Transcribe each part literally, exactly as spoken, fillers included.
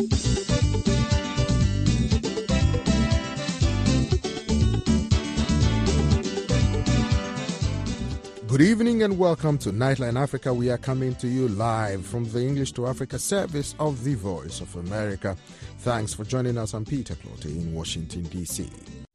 Good evening and welcome to Nightline Africa. We are coming to you live from the English to Africa service of the Voice of America. Thanks for joining us. I'm Peter Clotte in Washington, D C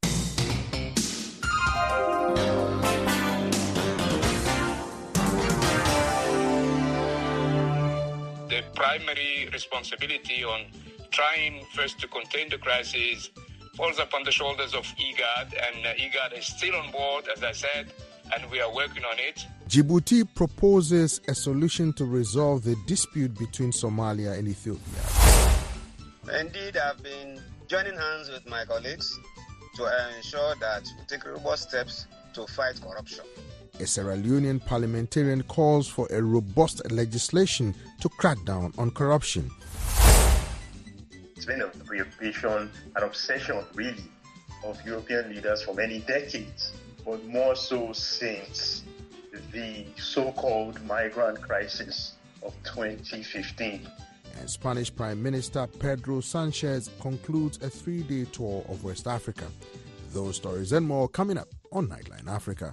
The primary responsibility on trying first to contain the crisis falls upon the shoulders of IGAD, and uh, IGAD is still on board, as I said, and we are working on it. Djibouti proposes a solution to resolve the dispute between Somalia and Ethiopia. Indeed, I've been joining hands with my colleagues to ensure that we take robust steps to fight corruption. A Sierra Leonean parliamentarian calls for a robust legislation to crack down on corruption. It's been a preoccupation, an obsession really, of European leaders for many decades, but more so since the so-called migrant crisis of twenty fifteen. And Spanish Prime Minister Pedro Sanchez concludes a three-day tour of West Africa. Those stories and more coming up on Nightline Africa.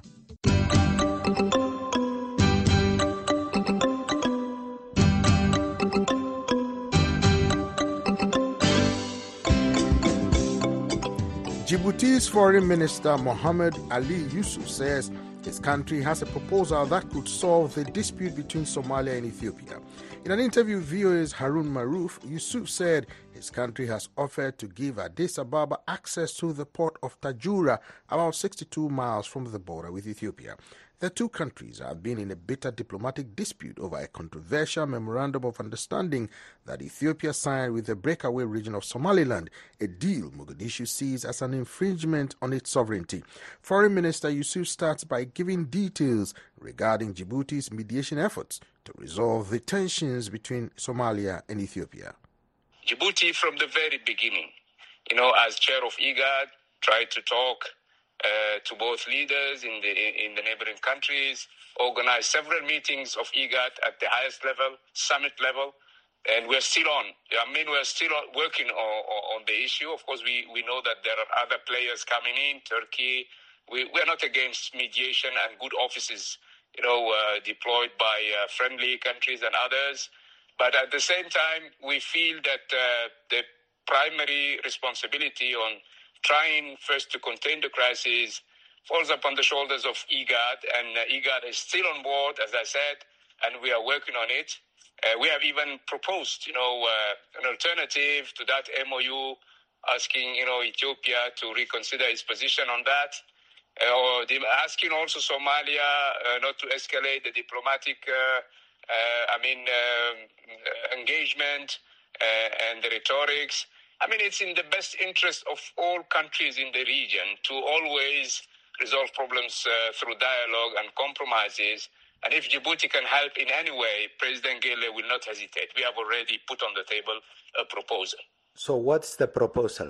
Djibouti's Foreign Minister Mohamed Ali Yusuf says his country has a proposal that could solve the dispute between Somalia and Ethiopia. In an interview with V O A's Harun Maruf, Yusuf said his country has offered to give Addis Ababa access to the port of Tajura, about sixty-two miles from the border with Ethiopia. The two countries have been in a bitter diplomatic dispute over a controversial memorandum of understanding that Ethiopia signed with the breakaway region of Somaliland, a deal Mogadishu sees as an infringement on its sovereignty. Foreign Minister Yusuf starts by giving details regarding Djibouti's mediation efforts to resolve the tensions between Somalia and Ethiopia. Djibouti, from the very beginning, you know, as chair of IGAD, tried to talk Uh, to both leaders in the in the neighboring countries, organized several meetings of IGAD at the highest level, summit level, and we're still on. I mean, we're still working on, on the issue. Of course, we, we know that there are other players coming in, Turkey. We, we're not against mediation and good offices, you know, uh, deployed by uh, friendly countries and others. But at the same time, we feel that uh, the primary responsibility on trying first to contain the crisis falls upon the shoulders of IGAD, and uh, IGAD is still on board, as I said, and we are working on it. Uh, we have even proposed, you know, uh, an alternative to that M O U, asking, you know, Ethiopia to reconsider its position on that, uh, or the, asking also Somalia uh, not to escalate the diplomatic, uh, uh, I mean, um, engagement uh, and the rhetorics. I mean, it's in the best interest of all countries in the region to always resolve problems uh, through dialogue and compromises. And if Djibouti can help in any way, President Gele will not hesitate. We have already put on the table a proposal. So what's the proposal?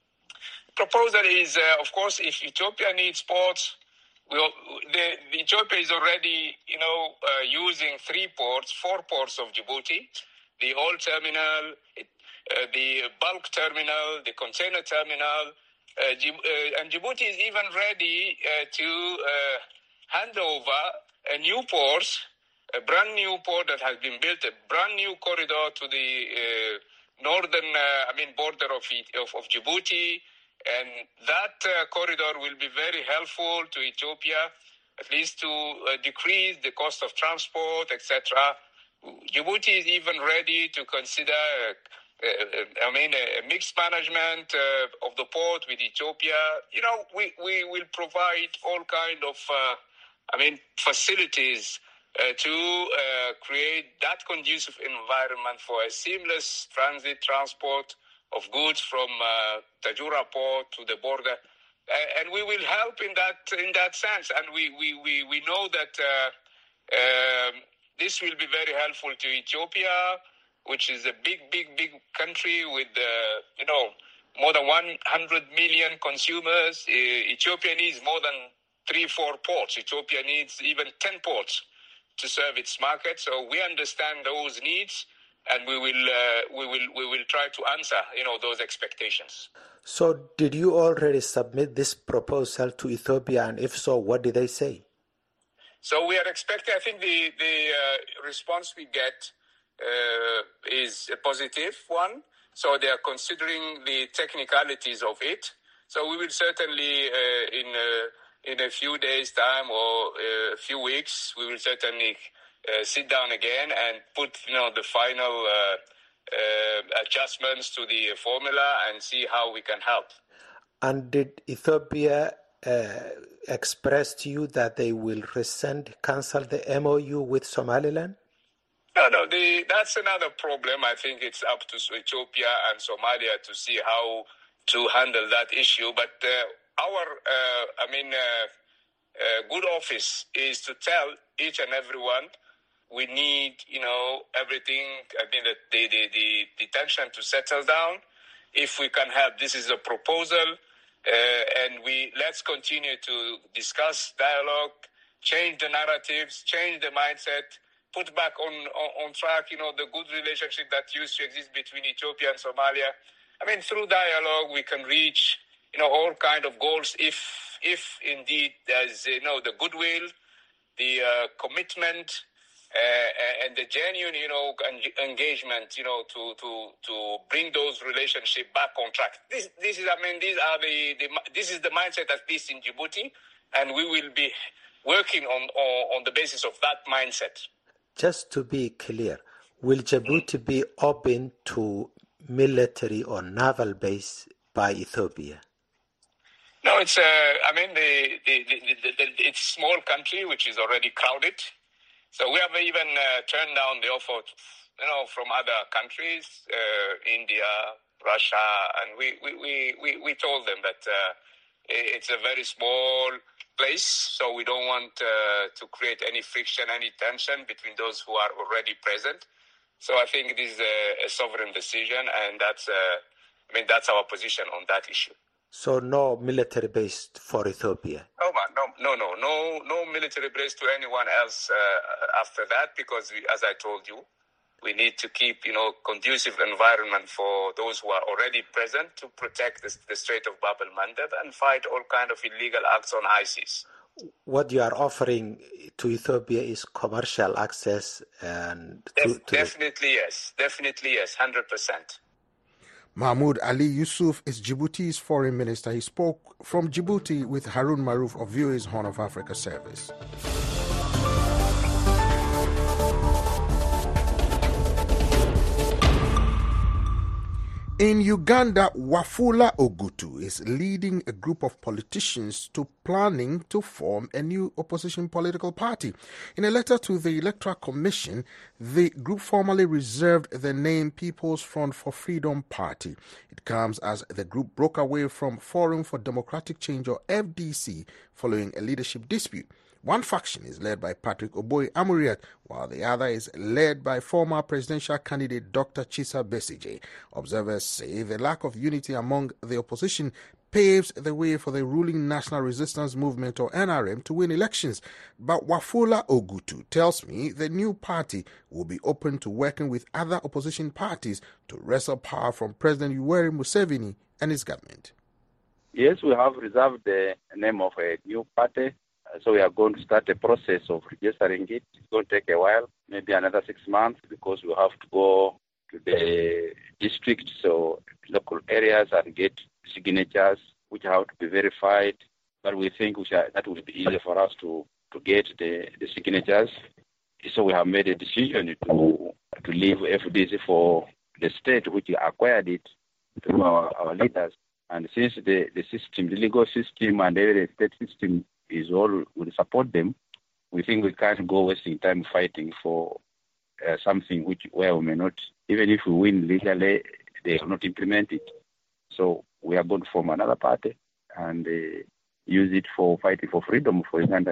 The proposal is, uh, of course, if Ethiopia needs ports, we'll, the, the Ethiopia is already, you know, uh, using three ports, four ports of Djibouti, the old terminal, it, Uh, the bulk terminal, the container terminal, uh, Djib- uh, and Djibouti is even ready uh, to uh, hand over a new port, a brand new port that has been built, a brand new corridor to the uh, northern, uh, I mean, border of, of, of Djibouti, and that uh, corridor will be very helpful to Ethiopia, at least to uh, decrease the cost of transport, et cetera. Djibouti is even ready to consider uh, Uh, I mean, a, a mixed management uh, of the port with Ethiopia. You know, we, we will provide all kind of, uh, I mean, facilities uh, to uh, create that conducive environment for a seamless transit transport of goods from uh, Tajura port to the border. Uh, and we will help in that in that sense. And we, we, we, we know that uh, um, this will be very helpful to Ethiopia, which is a big, big, big country with, uh, you know, more than one hundred million consumers. Uh, Ethiopia needs more than three, four ports. Ethiopia needs even ten ports to serve its market. So we understand those needs, and we will uh, we will we will try to answer, you know, those expectations. So, did you already submit this proposal to Ethiopia, and if so, what did they say? So we are expecting. I think the the uh, response we get uh, is a positive one. So they are considering the technicalities of it. So we will certainly uh, in uh, in a few days' time or uh, a few weeks, we will certainly uh, sit down again and put, you know, the final uh, uh, adjustments to the formula and see how we can help. And did Ethiopia uh, express to you that they will rescind, cancel the M O U with Somaliland? No, no, the, that's another problem. I think it's up to Ethiopia and Somalia to see how to handle that issue. But uh, our, uh, I mean, uh, uh, good office is to tell each and everyone we need, you know, everything. I mean, the, the, the, the, the tension to settle down. If we can help, this is a proposal, uh, and we let's continue to discuss, dialogue, change the narratives, change the mindset, put back on, on, on track, you know, the good relationship that used to exist between Ethiopia and Somalia. I mean, through dialogue, we can reach, you know, all kind of goals if, if indeed there's, you know, the goodwill, the uh, commitment, uh, and the genuine, you know, engagement, you know, to, to, to bring those relationships back on track. This, this is, I mean, these are the, the, this is the mindset at least in Djibouti, and we will be working on, on, on the basis of that mindset. Just to be clear, will Djibouti be open to military or naval base by Ethiopia? No, it's, uh, I mean, the, the, the, the, the, it's a small country which is already crowded. So we have even uh, turned down the offer, you know, from other countries, uh, India, Russia, and we, we, we, we, we told them that uh, it's a very small place, so we don't want uh, to create any friction, any tension between those who are already present. So I think this is a, a sovereign decision, and that's, uh, I mean, that's our position on that issue. So no military base for Ethiopia? No, man, no, no, no, no, no military base to anyone else uh, after that, because we, as I told you, we need to keep, you know, conducive environment for those who are already present to protect the, the Strait of Bab el-Mandeb and fight all kind of illegal acts on ISIS. What you are offering to Ethiopia is commercial access and to, Def- to definitely the... yes, definitely yes, one hundred percent. Mahmoud Ali Yusuf is Djibouti's foreign minister. He spoke from Djibouti with Harun Maruf of V O A's Horn of Africa service. In Uganda, Wafula Ogutu is leading a group of politicians to planning to form a new opposition political party. In a letter to the Electoral Commission, the group formally reserved the name People's Front for Freedom Party. It comes as the group broke away from Forum for Democratic Change, or F D C, following a leadership dispute. One faction is led by Patrick Oboy Amuriat, while the other is led by former presidential candidate Doctor Chisa Besigye. Observers say the lack of unity among the opposition paves the way for the ruling National Resistance Movement, or N R M, to win elections. But Wafula Ogutu tells me the new party will be open to working with other opposition parties to wrestle power from President Yoweri Museveni and his government. Yes, we have reserved the name of a new party. So we are going to start a process of registering it. It's going to take a while, maybe another six months, because we have to go to the district, so local areas, and get signatures, which have to be verified. But we think we shall, that will be easier for us to, to get the, the signatures. So we have made a decision to to leave F D C for the state, which acquired it through our, our leaders. And since the, the system, the legal system and the state system is all will support them, we think we can't go wasting time fighting for uh, something which where we may not, even if we win legally, they will not implement it. So we are going to form another party and uh, use it for fighting for freedom for Uganda.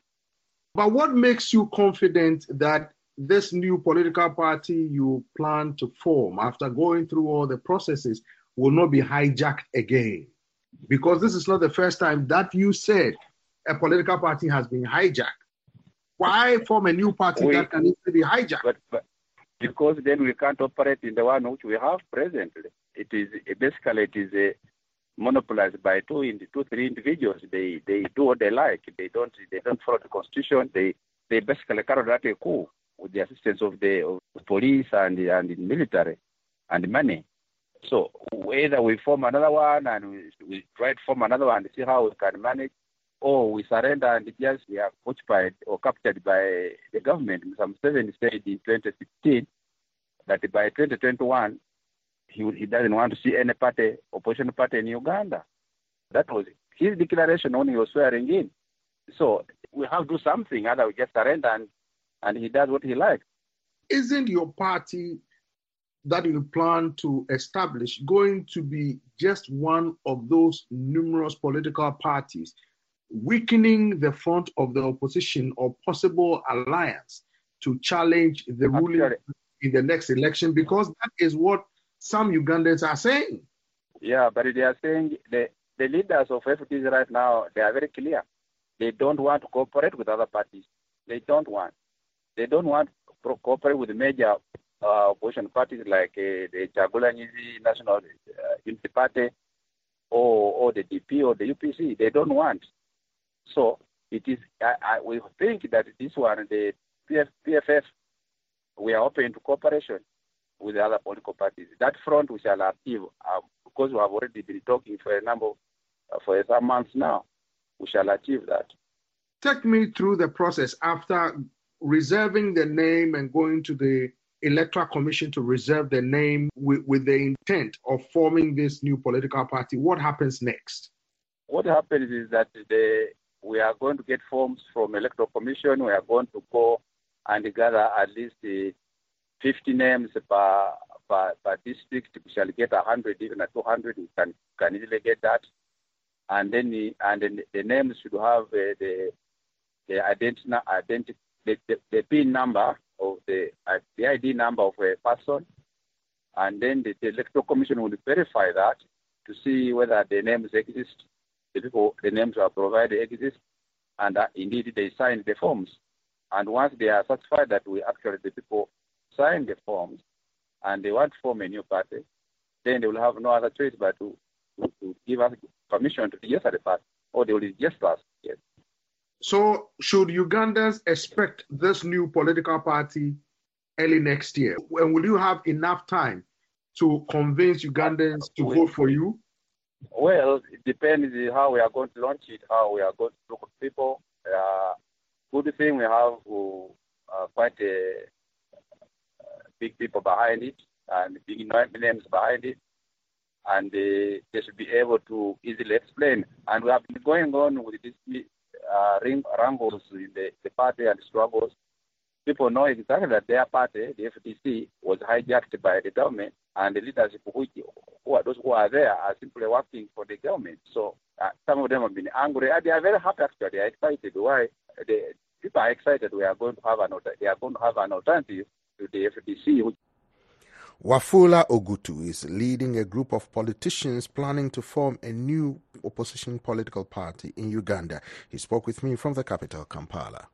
But what makes you confident that this new political party you plan to form, after going through all the processes, will not be hijacked again? Because this is not the first time that you said a political party has been hijacked. Why form a new party we, that can easily be hijacked? But, but, because then we can't operate in the one which we have presently. It is basically it is a monopolized by two, two, three individuals. They they do what they like. They don't they don't follow the constitution. They they basically carry out a coup with the assistance of the of police and the, and the military and money. So either we form another one and we, we try to form another one and see how we can manage, or we surrender and just we are occupied or captured by the government. Mister Museveni said in twenty sixteen that by twenty twenty-one he he doesn't want to see any party, opposition party in Uganda. That was his declaration when he was swearing in. So we have to do something, other we just surrender and, and he does what he likes. Isn't your party that you plan to establish going to be just one of those numerous political parties weakening the front of the opposition or possible alliance to challenge the ruling in the next election? Because that is what some Ugandans are saying. Yeah, but they are saying the, the leaders of F Ds right now, they are very clear. They don't want to cooperate with other parties. They don't want. They don't want to cooperate with major uh, opposition parties like uh, the Chagulanyizi National uh, Unity Party or, or the D P or the U P C. They don't want. So it is. I, I, we think that this one, the P F F, we are open to cooperation with the other political parties. That front we shall achieve uh, because we have already been talking for a number, uh, for some months now. We shall achieve that. Take me through the process after reserving the name and going to the Electoral Commission to reserve the name with, with the intent of forming this new political party. What happens next? What happens is that the, we are going to get forms from Electoral Commission. We are going to go and gather at least uh, fifty names per, per, per district. We shall get one hundred, even at two hundred. We can, can easily get that. And then the, and then the names should have uh, the the identity, identi- the, the, the P I N number of the uh, the I D number of a person, and then the, the Electoral Commission will verify that to see whether the names exist, the people the names are provided exist, and uh, indeed they sign the forms. And once they are satisfied that we actually the people sign the forms and they want to form a new party, then they will have no other choice but to to, to give us permission to register the party, or they will register us. Yes. So, should Ugandans expect this new political party early next year? And will you have enough time to convince Ugandans to vote for you? Well, it depends how we are going to launch it, how we are going to look at people. Uh, good thing we have uh, quite a, uh, big people behind it and big names behind it. And uh, they should be able to easily explain. And we have been going on with this uh, ring, wrangles in the, the party and struggles. People know exactly that their party, the F D C, was hijacked by the government, and the leadership who, who are those who are there are simply working for the government. So uh, some of them have been angry, and they are very happy actually. They are excited. Why? The people are excited. We are going to have an they are going to have an alternative to the F D C. Which Wafula Ogutu is leading a group of politicians planning to form a new opposition political party in Uganda. He spoke with me from the capital, Kampala.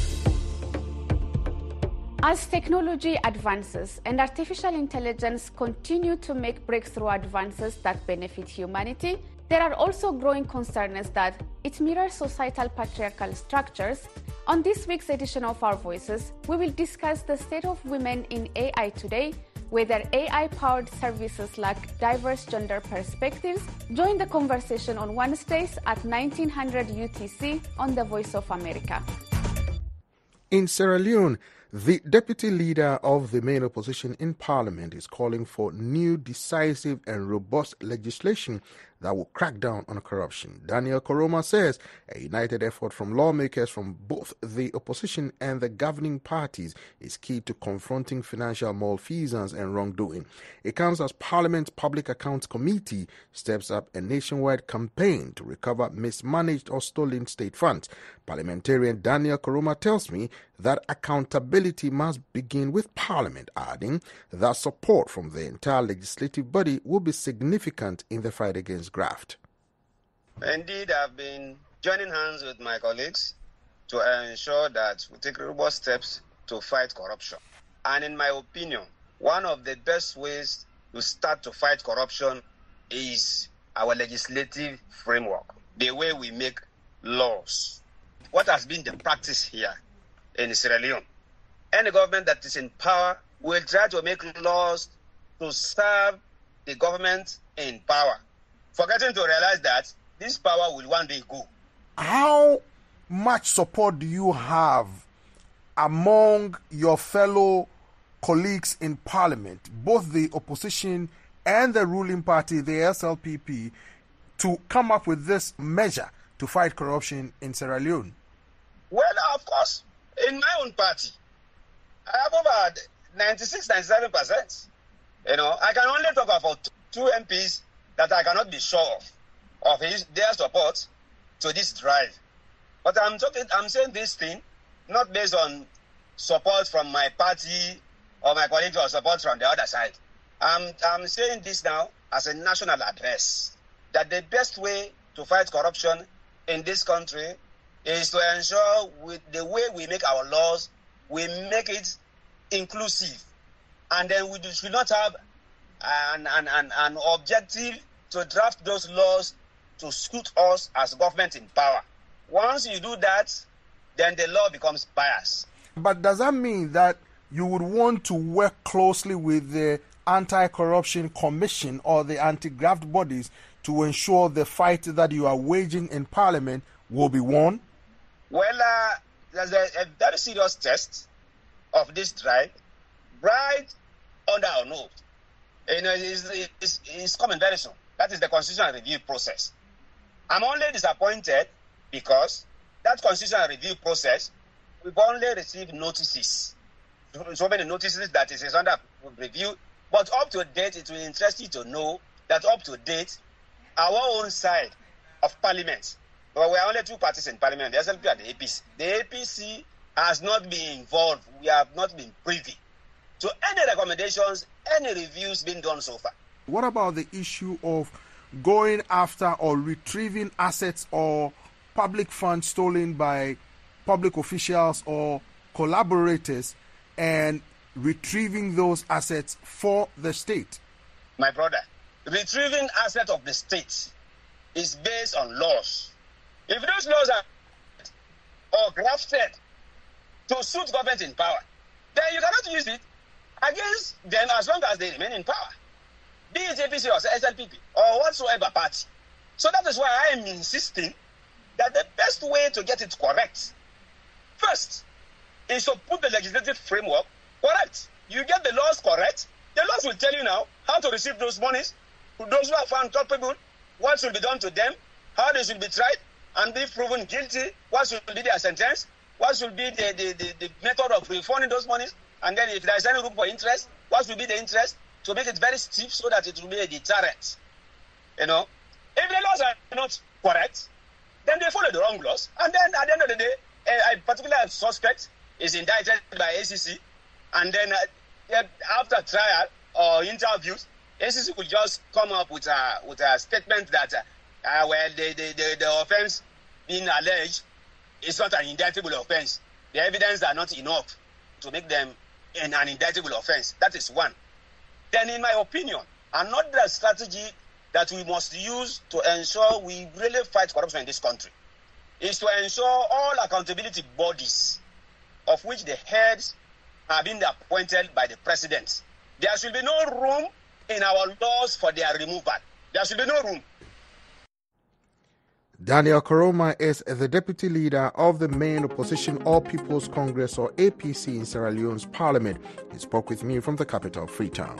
As technology advances and artificial intelligence continue to make breakthrough advances that benefit humanity, there are also growing concerns that it mirrors societal patriarchal structures. On this week's edition of Our Voices, we will discuss the state of women in A I today, whether A I-powered services lack diverse gender perspectives. Join the conversation on Wednesdays at nineteen hundred U T C on The Voice of America. In Sierra Leone, the deputy leader of the main opposition in parliament is calling for new, decisive and robust legislation that will crack down on corruption. Daniel Koroma says a united effort from lawmakers from both the opposition and the governing parties is key to confronting financial malfeasance and wrongdoing. It comes as Parliament's Public Accounts Committee steps up a nationwide campaign to recover mismanaged or stolen state funds. Parliamentarian Daniel Koroma tells me that accountability must begin with Parliament, adding that support from the entire legislative body will be significant in the fight against graft. Indeed, I've been joining hands with my colleagues to ensure that we take robust steps to fight corruption. And in my opinion, one of the best ways to start to fight corruption is our legislative framework, the way we make laws. What has been the practice here in Sierra Leone? Any government that is in power will try to make laws to serve the government in power, forgetting to realize that this power will one day go. How much support do you have among your fellow colleagues in parliament, both the opposition and the ruling party, the S L P P, to come up with this measure to fight corruption in Sierra Leone? Well, of course, in my own party, I have over ninety-six, ninety-seven percent. You know, I can only talk about two M Ps that I cannot be sure of, of his, their support to this drive. But I'm talking, I'm saying this thing not based on support from my party or my colleagues or support from the other side. I'm, I'm saying this now as a national address, that the best way to fight corruption in this country is to ensure with the way we make our laws, we make it inclusive. And then we should not have an, an, an, an objective to draft those laws to suit us as government in power. Once you do that, then the law becomes biased. But does that mean that you would want to work closely with the Anti-Corruption Commission or the anti-graft bodies to ensure the fight that you are waging in Parliament will be won? Well, uh, there's a, a very serious test of this drive, right under our nose. You know, it's, it's, it's coming very soon. That is the constitutional review process. I'm only disappointed because that constitutional review process, we've only received notices. So many notices that it is under review. But up to date, it will interest you to know that up to date, our own side of Parliament, well, we are only two parties in Parliament, the S L P and the A P C. The A P C has not been involved. We have not been privy to any recommendations, any reviews being done so far. What about the issue of going after or retrieving assets or public funds stolen by public officials or collaborators and retrieving those assets for the state? My brother, retrieving assets of the state is based on laws. If those laws are or crafted to suit government in power, then you cannot use it against them as long as they remain in power, be it A P C or S L P P or whatsoever party. So that is why I am insisting that the best way to get it correct, first, is to put the legislative framework correct. You get the laws correct, the laws will tell you now how to receive those monies, those who are found culpable, what should be done to them, how they should be tried, and be proven guilty, what should be their sentence, what should be the, the, the, the method of refunding those monies, and then if there is any room for interest, what should be the interest, to make it very steep so that it will be a deterrent. You know, if the laws are not correct, then they follow the wrong laws, and then at the end of the day, a, a particular suspect is indicted by A C C, and then uh, after trial or interviews, A C C could just come up with a with a statement that uh, uh, well, the, the, the, the offense being alleged is not an indictable offense. The evidence are not enough to make them an, an indictable offense. That is one. Then, in my opinion, another strategy that we must use to ensure we really fight corruption in this country is to ensure all accountability bodies, of which the heads are being appointed by the president. There should be no room in our laws for their removal. There should be no room. Daniel Koroma is the deputy leader of the main opposition All People's Congress or A P C in Sierra Leone's parliament. He spoke with me from the capital, Freetown.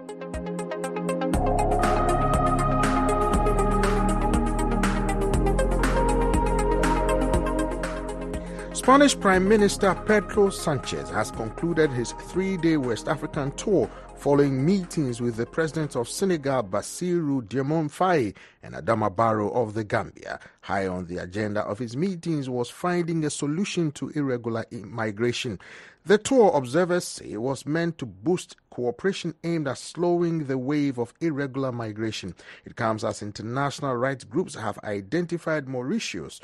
Spanish Prime Minister Pedro Sanchez has concluded his three-day West African tour following meetings with the presidents of Senegal, Bassirou Diomaye Faye, and Adama Barrow of the Gambia. High on the agenda of his meetings was finding a solution to irregular migration. The tour, observers say, was meant to boost cooperation aimed at slowing the wave of irregular migration. It comes as international rights groups have identified Mauritius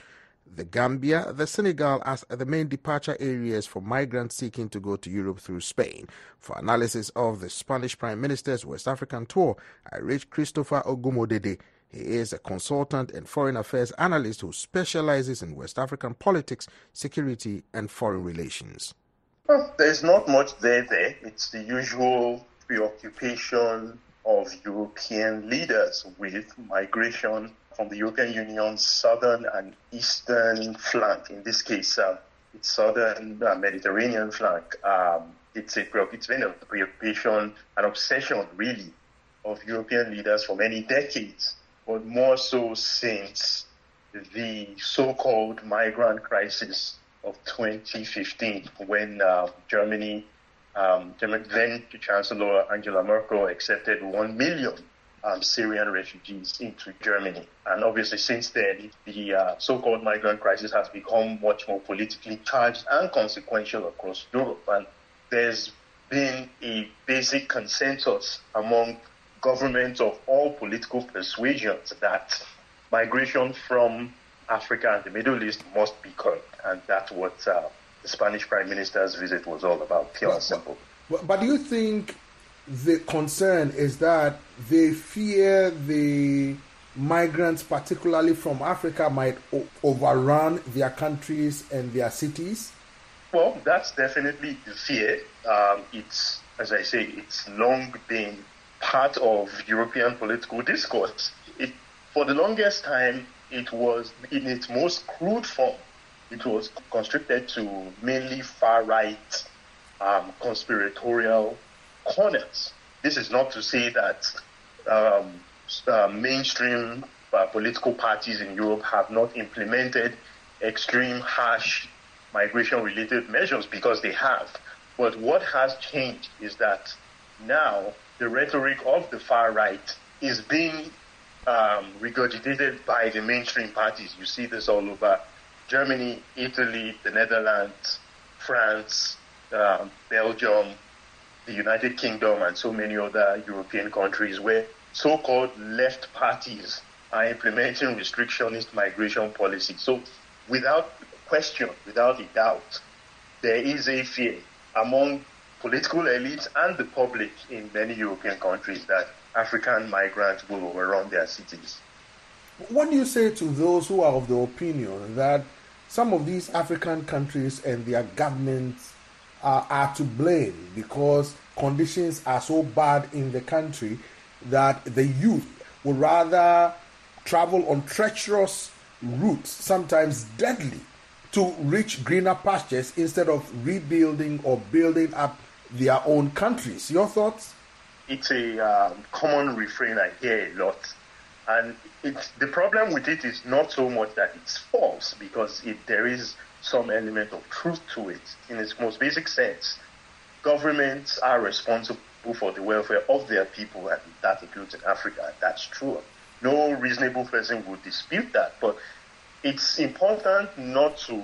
the Gambia, the Senegal as the main departure areas for migrants seeking to go to Europe through Spain. For analysis of the Spanish Prime Minister's West African tour, I reached Christopher Ogumodede. He is a consultant and foreign affairs analyst who specializes in West African politics, security, and foreign relations. Well, there's not much there there. It's the usual preoccupation of European leaders with migration from the European Union's southern and eastern flank. In this case, uh, it's southern uh, Mediterranean flank. Um, it's, a, it's been a preoccupation, an obsession, really, of European leaders for many decades, but more so since the so-called migrant crisis of twenty fifteen, when uh, Germany, um, then Chancellor Angela Merkel accepted one million um, Syrian refugees into Germany. And obviously since then, the uh, so-called migrant crisis has become much more politically charged and consequential across Europe. And there's been a basic consensus among governments of all political persuasions that migration from Africa and the Middle East must be curbed. And that's what uh, the Spanish Prime Minister's visit was all about, pure and simple. But, but do you think the concern is that they fear the migrants, particularly from Africa, might o- overrun their countries and their cities? Well, that's definitely the fear. Um, it's, as I say, it's long been part of European political discourse. It, for the longest time, it was in its most crude form. It was constricted to mainly far-right um, conspiratorial corners. This is not to say that um, uh, mainstream uh, political parties in Europe have not implemented extreme, harsh migration-related measures, because they have. But what has changed is that now the rhetoric of the far right is being um, regurgitated by the mainstream parties. You see this all over Germany, Italy, the Netherlands, France, uh, Belgium, the United Kingdom, and so many other European countries where so-called left parties are implementing restrictionist migration policy. So without question, without a doubt, there is a fear among political elites and the public in many European countries that African migrants will overrun their cities. What do you say to those who are of the opinion that some of these African countries and their governments uh, are to blame because conditions are so bad in the country that the youth would rather travel on treacherous routes, sometimes deadly, to reach greener pastures instead of rebuilding or building up their own countries? Your thoughts? It's a um, common refrain I hear a lot. And it's, the problem with it is not so much that it's false, because it, there is some element of truth to it. In its most basic sense, governments are responsible for the welfare of their people, and that includes in Africa. That's true. No reasonable person would dispute that. But it's important not to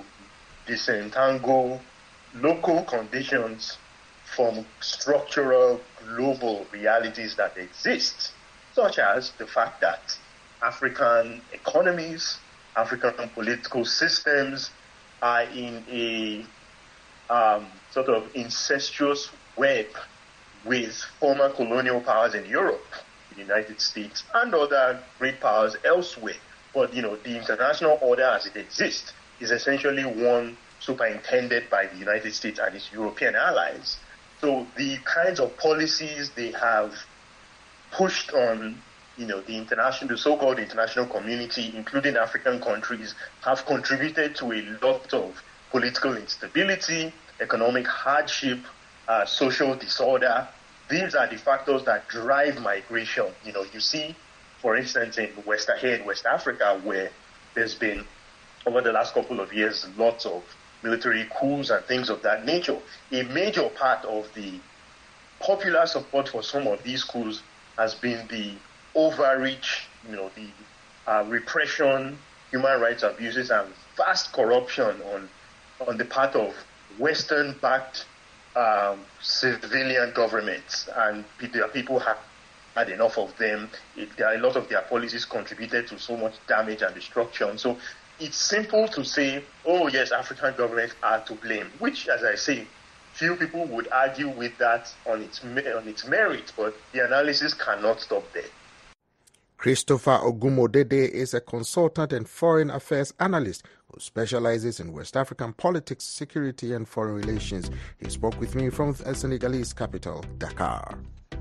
disentangle local conditions from structural global realities that exist, such as the fact that African economies, African political systems are in a um, sort of incestuous web with former colonial powers in Europe, the United States, and other great powers elsewhere. But, you know, the international order as it exists is essentially one superintended by the United States and its European allies. So the kinds of policies they have pushed on, you know, the international, the so-called international community, including African countries, have contributed to a lot of political instability, economic hardship, uh, social disorder. These are the factors that drive migration. You know, you see, for instance, in West ahead, West Africa, where there's been, over the last couple of years, lots of military coups and things of that nature. A major part of the popular support for some of these coups has been the overreach, you know, the uh, repression, human rights abuses, and vast corruption on on the part of Western-backed um, civilian governments, and people have had enough of them. It, a lot of their policies contributed to so much damage and destruction. So it's simple to say, oh yes, African governments are to blame, which, as I say, few people would argue with that on its on its merit, but the analysis cannot stop there. Christopher Ogumodede is a consultant and foreign affairs analyst who specializes in West African politics, security, and foreign relations. He spoke with me from the Senegalese capital, Dakar.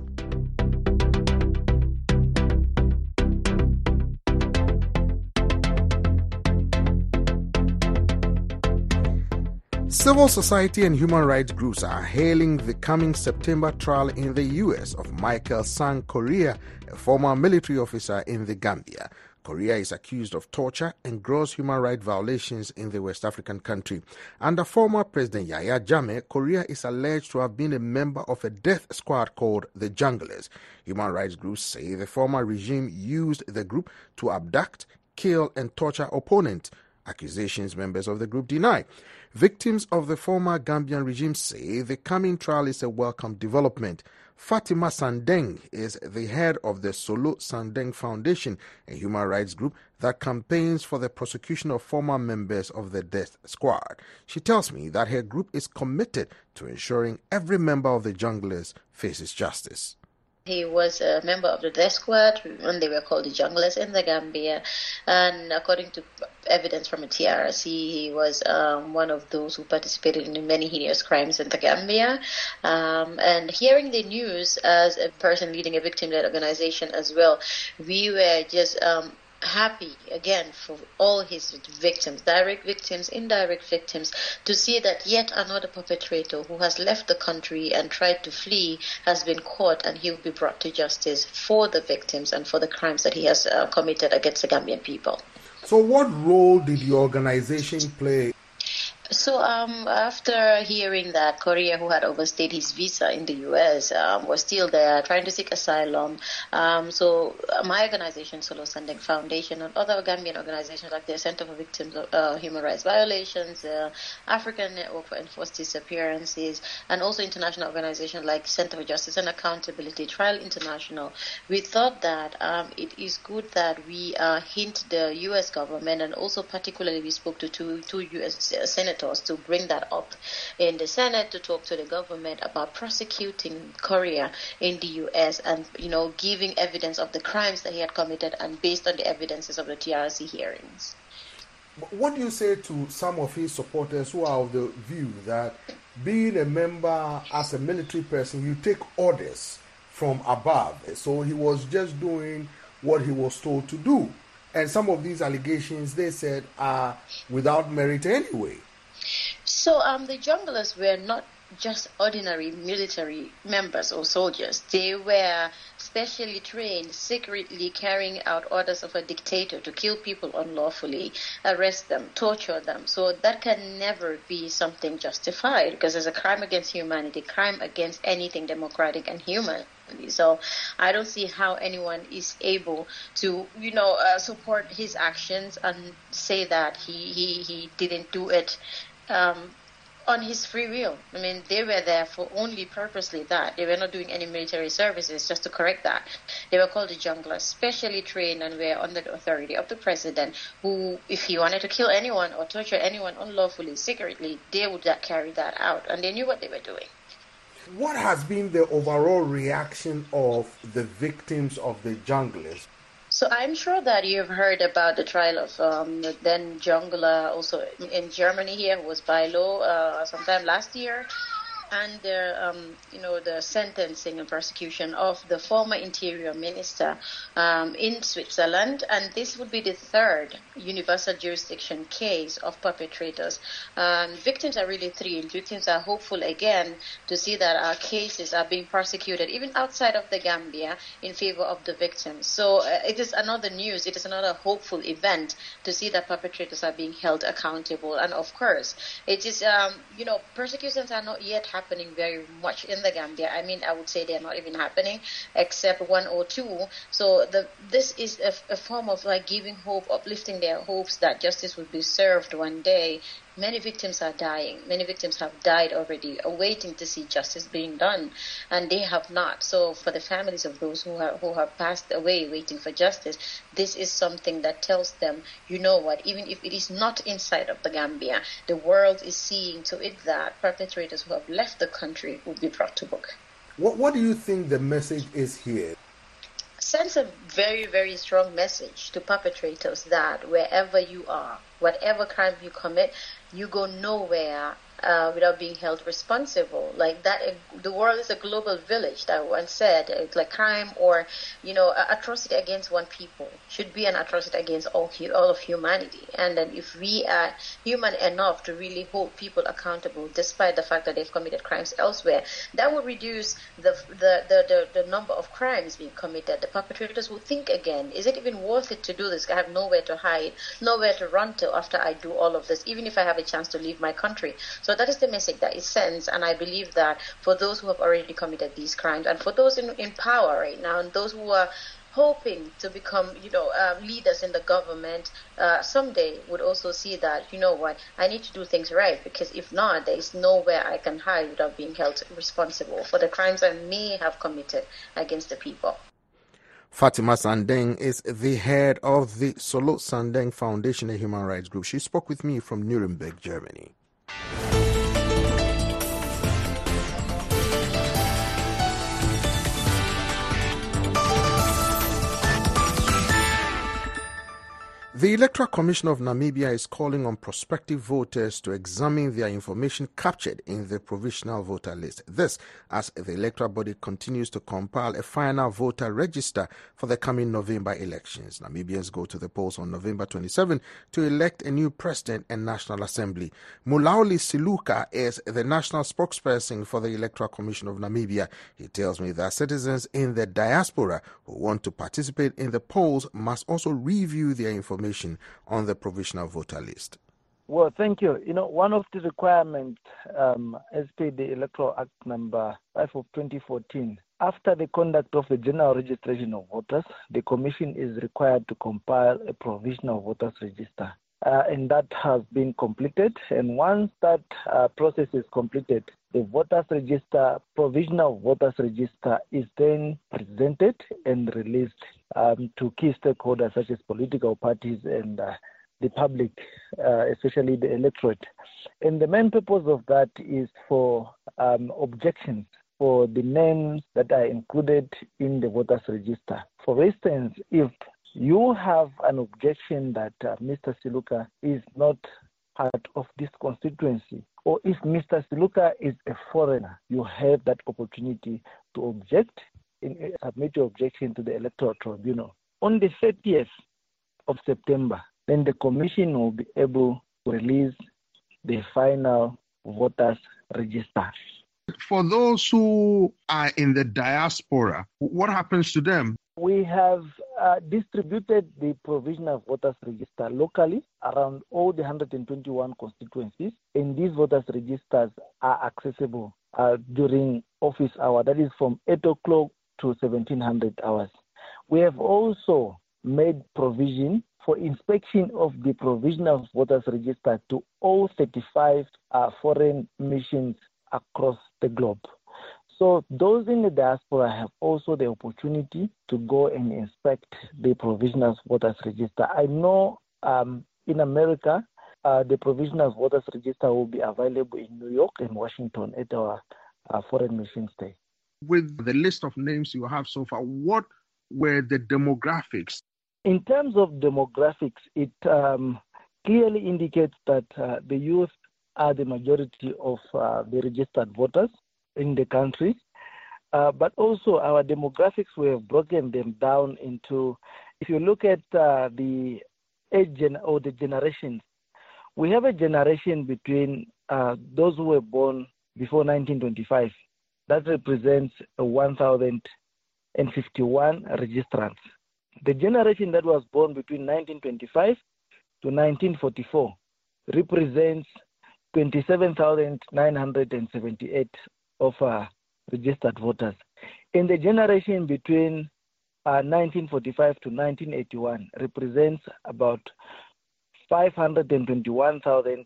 Civil society and human rights groups are hailing the coming September trial in the U S of Michael Sang Korea, a former military officer in the Gambia. Korea is accused of torture and gross human rights violations in the West African country. Under former President Yahya Jammeh, Korea is alleged to have been a member of a death squad called the Junglers. Human rights groups say the former regime used the group to abduct, kill, and torture opponents. Accusations members of the group deny. Victims of the former Gambian regime say the coming trial is a welcome development. Fatima Sandeng is the head of the Solo Sandeng Foundation, a human rights group that campaigns for the prosecution of former members of the death squad. She tells me that her group is committed to ensuring every member of the Junglers faces justice. He was a member of the death squad when they were called the Junglers in the Gambia, and according to evidence from the T R R C, he was um, one of those who participated in many heinous crimes in the Gambia. Um, and hearing the news as a person leading a victim-led organization as well, we were just um, happy again for all his victims, direct victims, indirect victims, to see that yet another perpetrator who has left the country and tried to flee has been caught, and he will be brought to justice for the victims and for the crimes that he has uh, committed against the Gambian people. So what role did the organization play? So um, after hearing that Korea, who had overstayed his visa in the U S, um, was still there trying to seek asylum, um, so my organization, Solo Sandeng Foundation, and other Gambian organizations like the Center for Victims of uh, Human Rights Violations, the African Network for Enforced Disappearances, and also international organizations like Center for Justice and Accountability, Trial International, we thought that um, it is good that we uh, hint the U S government, and also particularly we spoke to two, two U S senators to bring that up in the Senate, to talk to the government about prosecuting Korea in the U S and, you know, giving evidence of the crimes that he had committed and based on the evidences of the T R R C hearings. What do you say to some of his supporters who are of the view that being a member as a military person, you take orders from above? So he was just doing what he was told to do. And some of these allegations, they said, are without merit anyway. So um, the Junglers were not just ordinary military members or soldiers. They were specially trained, secretly carrying out orders of a dictator to kill people unlawfully, arrest them, torture them. So that can never be something justified, because it's a crime against humanity, crime against anything democratic and human. So I don't see how anyone is able to, you know, uh, support his actions and say that he, he, he didn't do it um, on his free will. I mean, they were there for only purposely that. They were not doing any military services, just to correct that. They were called the Junglers, specially trained, and were under the authority of the president, who, if he wanted to kill anyone or torture anyone unlawfully, secretly, they would carry that out, and they knew what they were doing. What has been the overall reaction of the victims of the Junglers? So I'm sure that you've heard about the trial of um, the then jungler also in Germany here, who was by law uh, sometime last year. And the, um, you know, the sentencing and prosecution of the former interior minister um, in Switzerland. And this would be the third universal jurisdiction case of perpetrators. Um, victims are really thrilled. Victims are hopeful again to see that our cases are being prosecuted, even outside of the Gambia, in favor of the victims. So uh, it is another news. It is another hopeful event to see that perpetrators are being held accountable. And of course, it is, um, you know, persecutions are not yet happening. happening very much in the Gambia. I mean, I would say they're not even happening except one or two. So the this is a, a form of like giving hope, uplifting their hopes that justice will be served one day. Many victims are dying. Many victims have died already, awaiting to see justice being done, and they have not. So for the families of those who are who have passed away waiting for justice, this is something that tells them, you know what, even if it is not inside of the Gambia, the world is seeing to it that perpetrators who have left the country will be brought to book. What, what do you think the message is here? Sends a very, very strong message to perpetrators that wherever you are, whatever crime you commit, you go nowhere uh, without being held responsible. Like that, the world is a global village. That once said, it's like crime or, you know, atrocity against one people should be an atrocity against all all of humanity. And then if we are human enough to really hold people accountable, despite the fact that they've committed crimes elsewhere, that will reduce the the the, the, the number of crimes being committed. The perpetrators will think again: is it even worth it to do this? I have nowhere to hide, nowhere to run to after I do all of this, even if I have a chance to leave my country. So that is the message that it sends, and I believe that for those who have already committed these crimes, and for those in, in power right now, and those who are hoping to become, you know, uh, leaders in the government, uh, someday would also see that, you know what, I need to do things right, because if not, there is nowhere I can hide without being held responsible for the crimes I may have committed against the people. Fatima Sandeng is the head of the Solo Sandeng Foundation, a human rights group. She spoke with me from Nuremberg, Germany. The Electoral Commission of Namibia is calling on prospective voters to examine their information captured in the provisional voter list. This, as the electoral body continues to compile a final voter register for the coming November elections. Namibians go to the polls on November twenty-seventh to elect a new president and National Assembly. Mulauli Siluka is the national spokesperson for the Electoral Commission of Namibia. He tells me that citizens in the diaspora who want to participate in the polls must also review their information on the provisional voter list. Well, thank you. You know, one of the requirements um, as per the Electoral Act number five of twenty fourteen, after the conduct of the general registration of voters, the Commission is required to compile a provisional voters register. Uh, and that has been completed. And once that uh, process is completed, the voters register, provisional voters register, is then presented and released um, to key stakeholders such as political parties and uh, the public, uh, especially the electorate. And the main purpose of that is for um, objections for the names that are included in the voters register. For instance, if you have an objection that uh, Mister Siluka is not part of this constituency, or if Mister Siluka is a foreigner, you have that opportunity to object and submit your objection to the Electoral Tribunal. On the thirtieth of September, then the Commission will be able to release the final voters register. For those who are in the diaspora, what happens to them? We have uh, distributed the provisional voters register locally around all the one hundred twenty-one constituencies, and these voters registers are accessible uh, during office hour, that is from eight o'clock to seventeen hundred hours. We have also made provision for inspection of the provisional voters register to all thirty-five uh, foreign missions across the globe. So those in the diaspora have also the opportunity to go and inspect the provisional voters register. I know um, in America, uh, the provisional voters register will be available in New York and Washington at our uh, foreign mission stay. With the list of names you have so far, what were the demographics? In terms of demographics, it um, clearly indicates that uh, the youth are the majority of uh, the registered voters in the country. Uh, but also our demographics, we have broken them down into, if you look at uh, the age gen- or the generations, we have a generation between uh, those who were born before nineteen twenty-five. That represents one thousand fifty-one registrants. The generation that was born between nineteen twenty-five to nineteen forty-four represents twenty-seven thousand nine hundred seventy-eight of uh, registered voters. In the generation between uh, nineteen forty-five to nineteen eighty-one represents about five hundred twenty-one thousand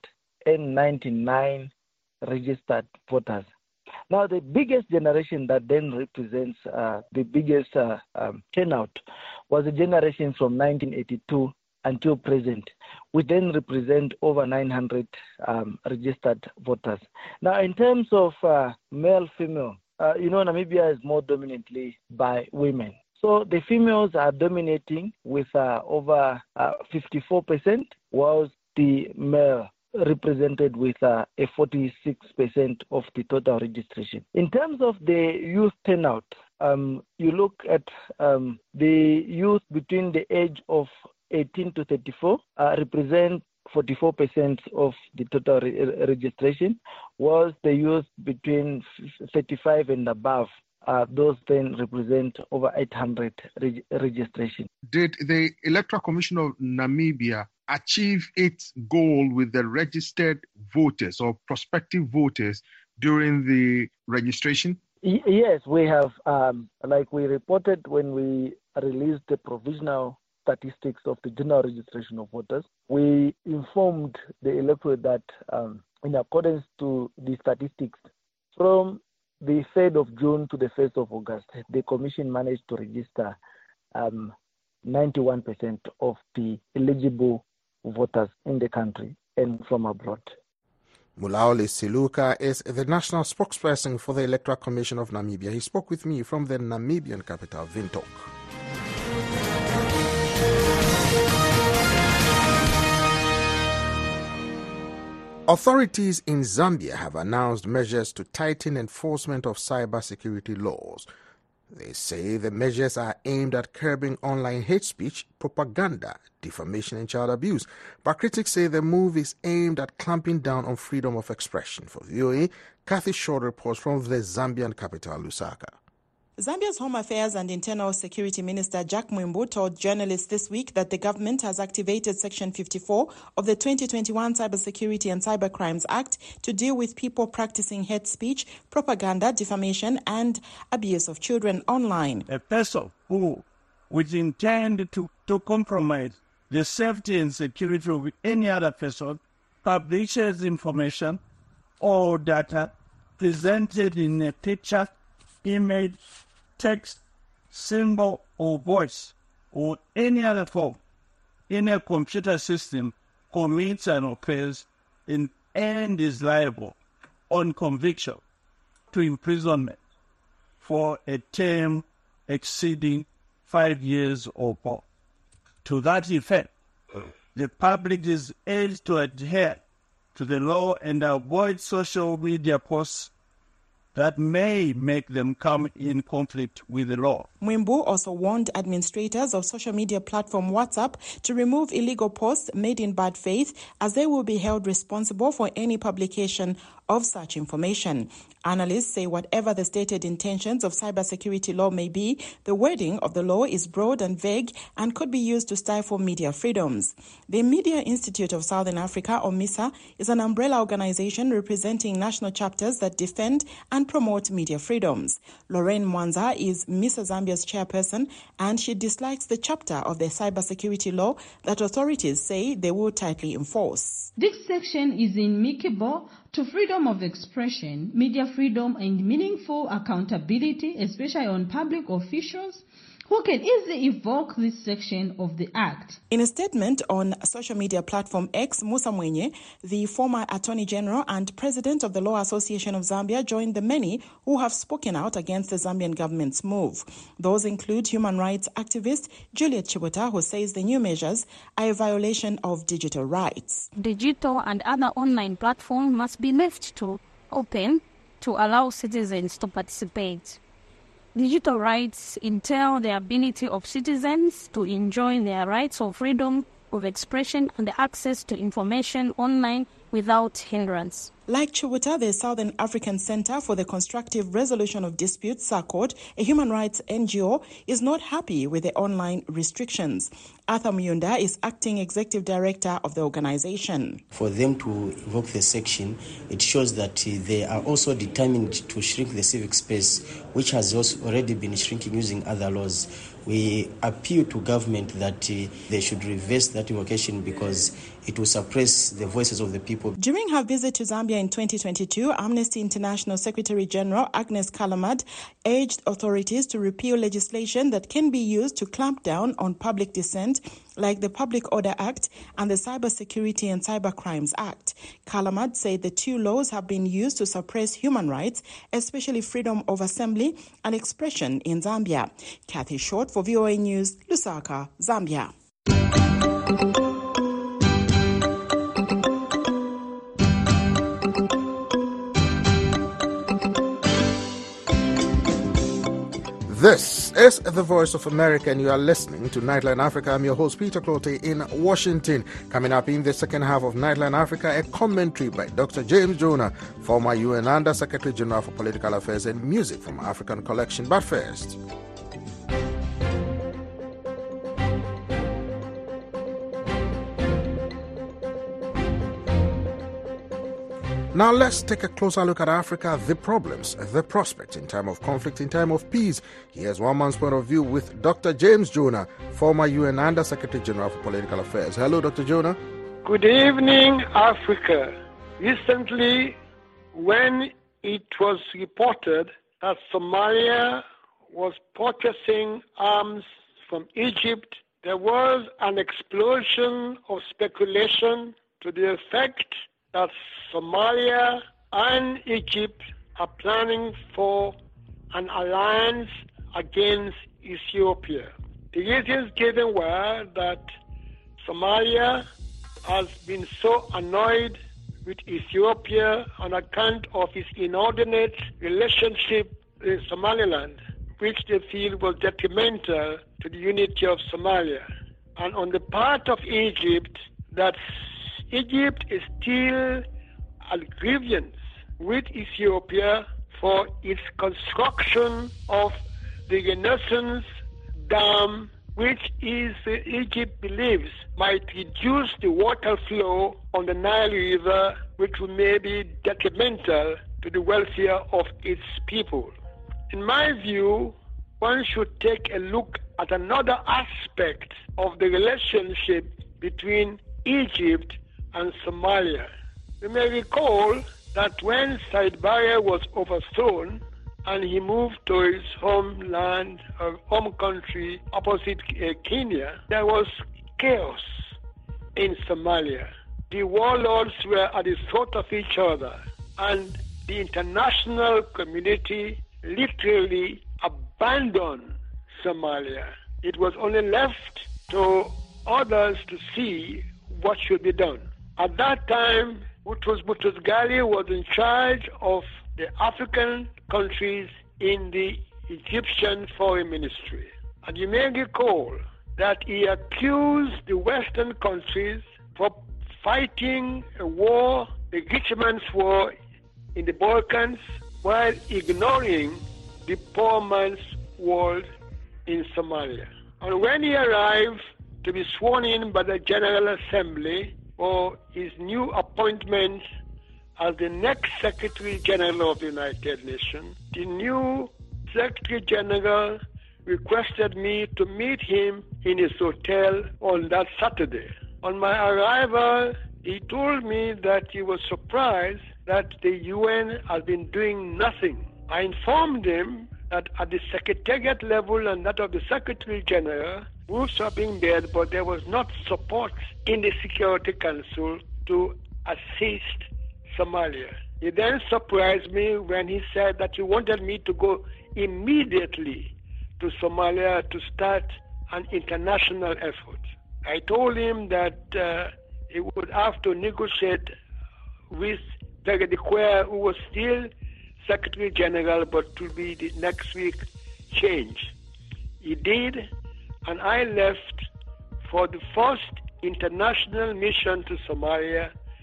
and ninety-nine registered voters. Now, the biggest generation that then represents uh, the biggest uh, um, turnout was the generation from nineteen eighty-two until present, which then represent over nine hundred um, registered voters. Now, in terms of uh, male-female, uh, you know, Namibia is more dominantly by women. So the females are dominating with uh, over uh, fifty-four percent, whilst the male represented with uh, a forty-six percent of the total registration. In terms of the youth turnout, um, you look at um, the youth between the age of eighteen to thirty-four uh, represent forty-four percent of the total re- registration, whilst the youth between thirty-five and above, uh, those then represent over eight hundred reg- registration. Did the Electoral Commission of Namibia achieve its goal with the registered voters or prospective voters during the registration? Y- yes, we have, um, like we reported when we released the provisional statistics of the general registration of voters, we informed the electorate that um, in accordance to the statistics, from the third of June to the first of August, the Commission managed to register um, ninety-one percent of the eligible voters in the country and from abroad. Mulaoli Siluka is the national spokesperson for the Electoral Commission of Namibia. He spoke with me from the Namibian capital, Windhoek. Authorities in Zambia have announced measures to tighten enforcement of cybersecurity laws. They say the measures are aimed at curbing online hate speech, propaganda, defamation, and child abuse. But critics say the move is aimed at clamping down on freedom of expression. For V O A, Kathy Short reports from the Zambian capital, Lusaka. Zambia's Home Affairs and Internal Security Minister Jack Mwimbu told journalists this week that the government has activated Section fifty-four of the twenty twenty-one Cybersecurity and Cybercrimes Act to deal with people practicing hate speech, propaganda, defamation, and abuse of children online. A person who would intend to, to compromise the safety and security of any other person publishes information or data presented in a picture, image, text, symbol, or voice, or any other form in a computer system commits an offense in, and is liable on conviction to imprisonment for a term exceeding five years or more. To that effect, the public is urged to adhere to the law and avoid social media posts that may make them come in conflict with the law. Mwimbu also warned administrators of social media platform WhatsApp to remove illegal posts made in bad faith, as they will be held responsible for any publication of such information. Analysts say whatever the stated intentions of cybersecurity law may be, the wording of the law is broad and vague and could be used to stifle media freedoms. The Media Institute of Southern Africa, or MISA, is an umbrella organization representing national chapters that defend and promote media freedoms. Lorraine Mwanza is MISA Zambia's chairperson, and she dislikes the chapter of the cybersecurity law that authorities say they will tightly enforce. This section is inimical to freedom of expression, media freedom, and meaningful accountability, especially on public officials who can easily evoke this section of the Act. In a statement on social media platform X, Musa Mwenye, the former Attorney General and President of the Law Association of Zambia, joined the many who have spoken out against the Zambian government's move. Those include human rights activist Juliet Chibuta, who says the new measures are a violation of digital rights. Digital and other online platforms must be left to open to allow citizens to participate. Digital rights entail the ability of citizens to enjoy their rights of freedom of expression and access to information online without hindrance. Like Chiwuta, the Southern African Center for the Constructive Resolution of Disputes, SACORD, a human rights N G O, is not happy with the online restrictions. Arthur Myunda is acting executive director of the organization. For them to invoke the section, it shows that uh, they are also determined to shrink the civic space, which has also already been shrinking using other laws. We appeal to government that uh, they should reverse that invocation because it will suppress the voices of the people. During her visit to Zambia in twenty twenty-two, Amnesty International Secretary General Agnes Callamard urged authorities to repeal legislation that can be used to clamp down on public dissent, like the Public Order Act and the Cybersecurity and Cybercrimes Act. Callamard said the two laws have been used to suppress human rights, especially freedom of assembly and expression in Zambia. Kathy Short for V O A News, Lusaka, Zambia. This is the Voice of America, and you are listening to Nightline Africa. I'm your host, Peter Clote, in Washington. Coming up in the second half of Nightline Africa, a commentary by Doctor James Jonah, former U N Under Secretary General for Political Affairs, and music from African Collection. But first, now let's take a closer look at Africa, the problems, the prospects in time of conflict, in time of peace. Here's one man's point of view with Doctor James Jonah, former U N Under Secretary General for Political Affairs. Hello, Doctor Jonah. Good evening, Africa. Recently, when it was reported that Somalia was purchasing arms from Egypt, there was an explosion of speculation to the effect that Somalia and Egypt are planning for an alliance against Ethiopia. The reasons given were that Somalia has been so annoyed with Ethiopia on account of its inordinate relationship with Somaliland, which they feel was detrimental to the unity of Somalia. And on the part of Egypt, that Egypt is still at grievance with Ethiopia for its construction of the Renaissance Dam, which is, uh, Egypt believes might reduce the water flow on the Nile River, which may be detrimental to the welfare of its people. In my view, one should take a look at another aspect of the relationship between Egypt and Somalia. You may recall that when Said Barre was overthrown and he moved to his homeland, or home country opposite uh, Kenya, there was chaos in Somalia. The warlords were at the throat of each other, and the international community literally abandoned Somalia. It was only left to others to see what should be done. At that time, Boutros Boutros-Ghali was in charge of the African countries in the Egyptian Foreign Ministry. And you may recall that he accused the Western countries for fighting a war, the rich man's war in the Balkans, while ignoring the poor man's war in Somalia. And when he arrived to be sworn in by the General Assembly for his new appointment as the next Secretary General of the United Nations, the new Secretary General requested me to meet him in his hotel on that Saturday. On my arrival, he told me that he was surprised that the U N has been doing nothing. I informed him that at the Secretariat level and that of the Secretary General, moves are being made, but there was not support in the Security Council to assist Somalia. He then surprised me when he said that he wanted me to go immediately to Somalia to start an international effort. I told him that uh, he would have to negotiate with Pege de Cuellar, who was still Secretary General, but to be the next week change. He did, and I left for the first international mission to Somalia to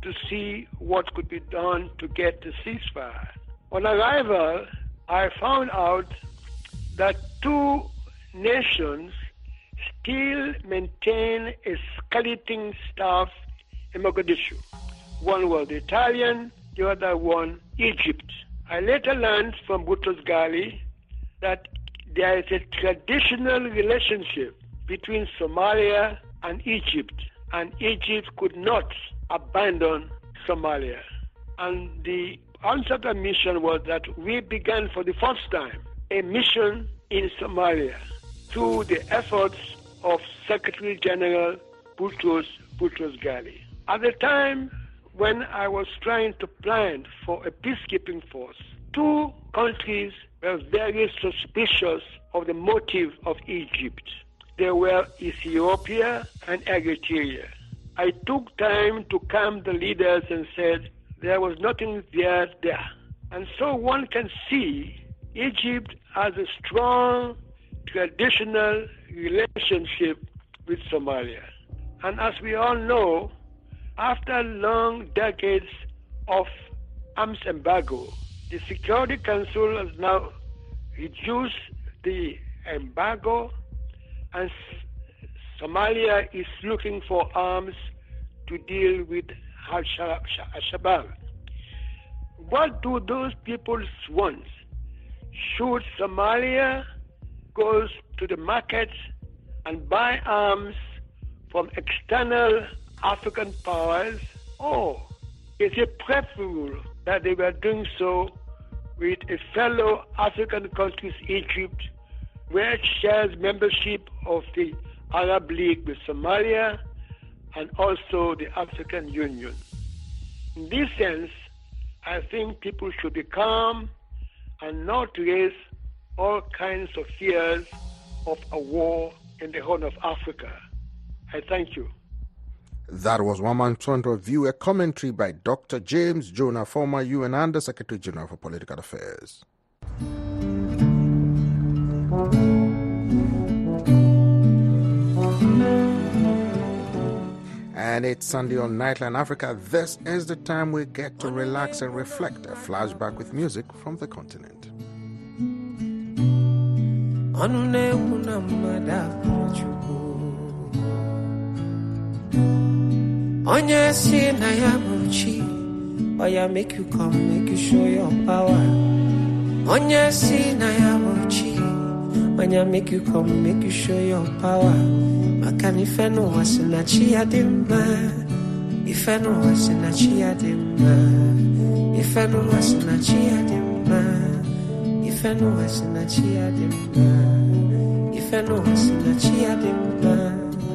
to see what could be done to get the ceasefire. On arrival, I found out that two nations still maintain a skeleton staff in Mogadishu. One was the Italian, the other one Egypt. I later learned from Boutros Ghali that there is a traditional relationship between Somalia and Egypt, and Egypt could not abandon Somalia. And the answer to the mission was that we began for the first time a mission in Somalia through the efforts of Secretary General Boutros Boutros Ghali. At the time when I was trying to plan for a peacekeeping force, two countries were very suspicious of the motive of Egypt. They were Ethiopia and Eritrea. I took time to calm the leaders and said there was nothing there there. And so one can see Egypt has a strong traditional relationship with Somalia. And as we all know, after long decades of arms embargo, the Security Council has now reduced the embargo, and Somalia is looking for arms to deal with Al-Shabaab. What do those people want? Should Somalia go to the market and buy arms from external African powers, or is it preferable that they were doing so with a fellow African country, Egypt, where it shares membership of the Arab League with Somalia and also the African Union? In this sense, I think people should be calm and not raise all kinds of fears of a war in the Horn of Africa. I thank you. That was one man's point of view, a commentary by Doctor James Jonah, former U N Under Secretary General for Political Affairs. And it's Sunday on Nightline Africa. This is the time we get to relax and reflect. A flashback with music from the continent. Onye si na ya buchi, oya make you come, make you show your power. Onye si na ya buchi, oya make you come, make you show your power. Makani ife no wasi na chi adimma, ife no wasi na chi adimma, ife no wasi na chi adimma, ife no wasi na chi adimma, ife no wasi na chi adimma.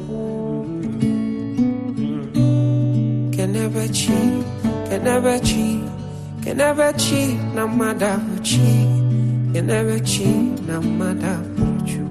Kenebechi, Kenebechi, Kenebechi, Namadabuchi, Kenebechi, Namadabuchu.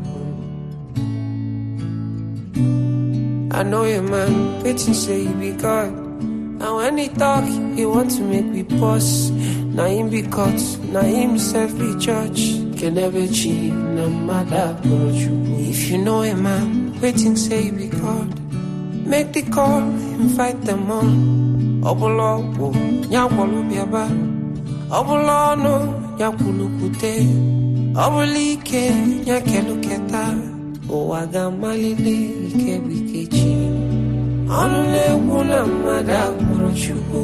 I know your man, waiting say you be God. And when he talk, he want to make me pause. Now him be caught, now himself be judge. Kenebechi, Namadabuchu. If you know a man, waiting say you be God. Make the call, invite them on. Obolo, Yakulu Biaba. Obolo, no, Yakulu Kute. Obolike, Yakeluketa. Oagamalile, Ikebikechi. Onle Wuna Mada Buruchubu.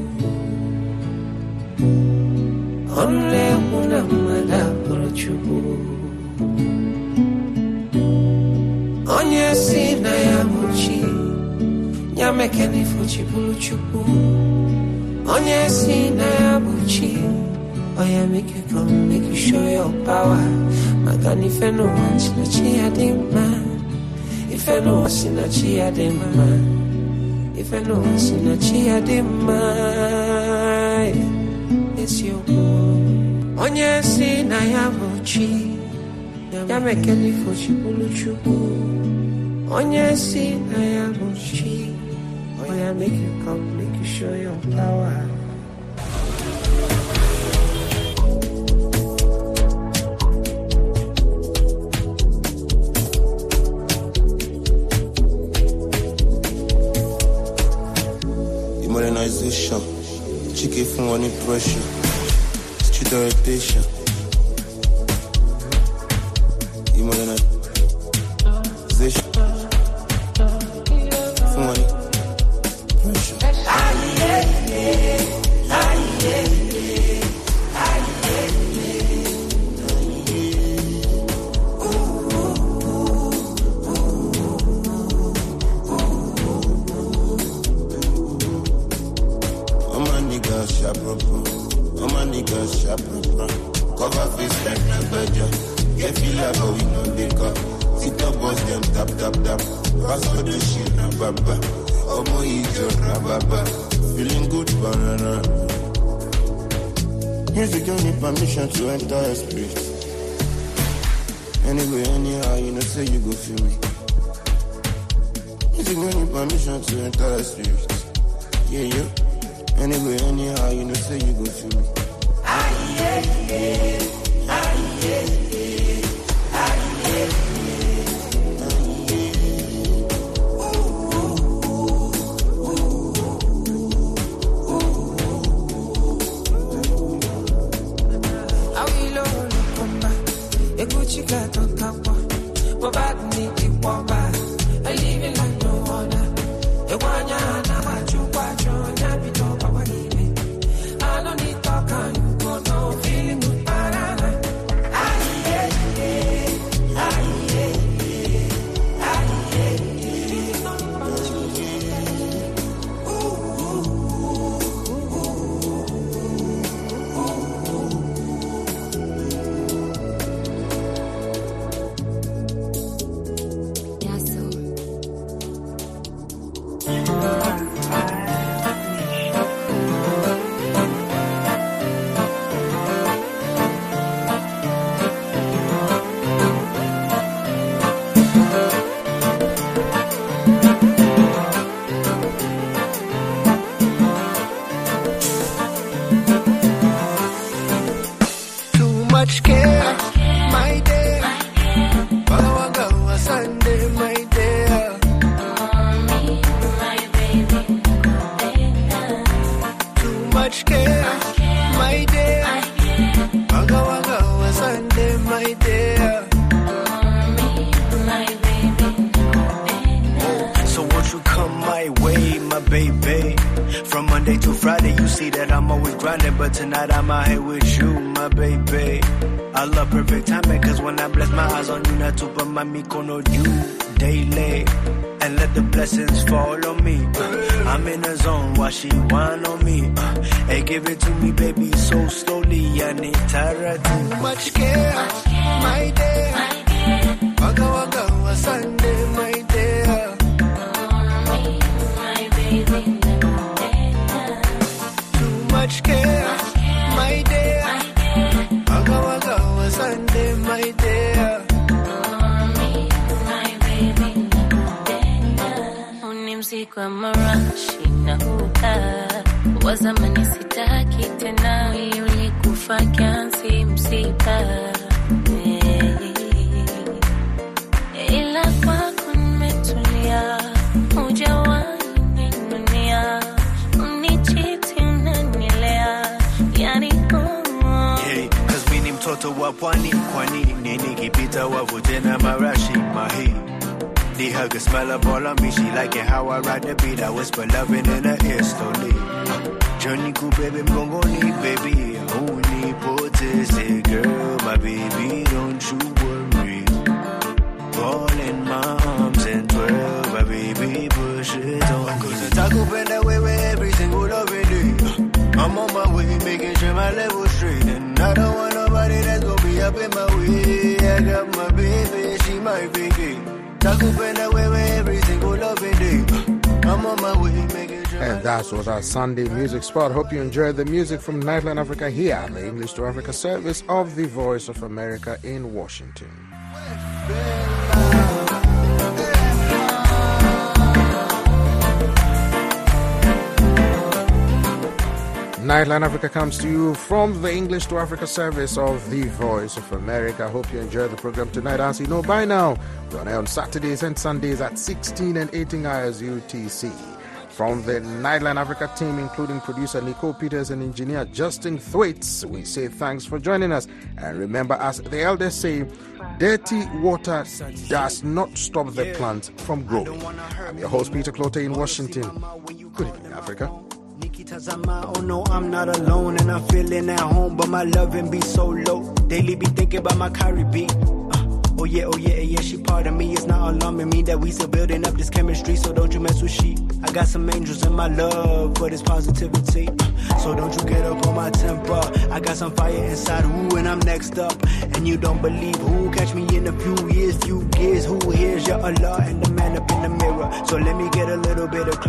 Onle Wuna Mada Buruchubu. Onye si na ya buchi. Yamekeni fuchi buluchupu. Onye si na ya buchi. Oya make you come, make you show your power. Magani ife no wasi na chi adimma. Ife no wasi na chi adimma. Ife no wasi na chi adimma. It's your boy. Onye si na ya buchi. Yamekeni fuchi buluchupu. Onye si na ya buchi. Oya make you come, make you show your power. Chicken from one pressure. Street orientation. You more than a zation. From one pressure. Sharp, all my niggas sharp, cover face like na badger. Get feel like how we know they got. Sit up, boss them, tap, tap, tap. Pass all the shit, na baba. Omo eat your rababa. Feeling good, banana. Music don't need permission to enter a spirit. Anyway, anyhow, you know, say you go feel me. Music don't need permission to enter a spirit. Yeah, yeah. Anyway, anyhow, you know, say you go feel me. Ah, yeah, yeah. Ah, yeah, yeah. Ah, yeah, yeah. Ah, yeah. Ooh, ooh, ooh, ooh. I will only come back. A good chica don't come back. But bad need to come back. I live in like no other. A one year, now I choose what you're happy to. I don't need talk and you go no feeling good banana. Ah yeah yeah, ah yeah yeah, ah yeah yeah. Ooh ooh. Yeah, so. Much care, my dear. Bawaga was Sunday, my dear. My baby. Too much care, my dear. Bawaga was Sunday, my dear. My baby. So won't you come my way, my baby? From Monday to Friday, you see that I'm always grinding, but tonight I'm out here with you, my baby. I love perfect timing, cause when I bless my eyes on you, not to put my mikono you daily. And let the blessings fall on me. Uh, I'm in the zone while she whine on me. Uh, hey, give it to me, baby, so slowly. I need Tara. Too much care, my dear. Waka waka wa Sunday, my dear. My baby. Too much care, my dear. Waka waka wa Sunday, my dear. My baby. Unimsiku wa marashi na huda. Wazamani sitaki tena. Ulikufa kiansi msiba. Ila kwako nimetulia. Hujawahi ninunia. Unichiti unanilea. Yani hey, cause mi ni mtoto wa pwani. Kwani nini kipita wavute na marashi mahi. The hug and smell up all on me. She like it how I ride the beat. I whisper loving in her ear slowly. Journey cool baby mgongoni baby. Only potese girl my baby. Don't you worry. Fall in my arms and twirl my baby. Push it on. Cause I talk up in that way with every single loving day. I'm on my way making sure my level straight. And I don't want nobody that's gonna be up in my way. I got my baby, she my baby. And that was our Sunday music spot. Hope you enjoyed the music from Nightline Africa here on the English to Africa service of the Voice of America in Washington. Nightline Africa comes to you from the English to Africa service of the Voice of America. I hope you enjoy the program tonight. As you know by now, we're on air on Saturdays and Sundays at sixteen and eighteen hours U T C. From the Nightline Africa team, including producer Nicole Peters and engineer Justin Thwaites, we say thanks for joining us. And remember, as the elders say, dirty water does not stop the plant from growing. I'm your host, Peter Clote in Washington. Good evening, Africa. Oh no, I'm not alone and I'm feeling at home, but my loving be so low. Daily be thinking about my Caribbean. Oh yeah, oh yeah, yeah, she part of me. It's not alarming me that we still building up this chemistry, so don't you mess with she. I got some angels in my love for this positivity, so don't you get up on my temper. I got some fire inside, ooh, and I'm next up. And you don't believe who, catch me in a few years, few years. Who hears your Allah and the man up in the mirror. So let me get a little bit of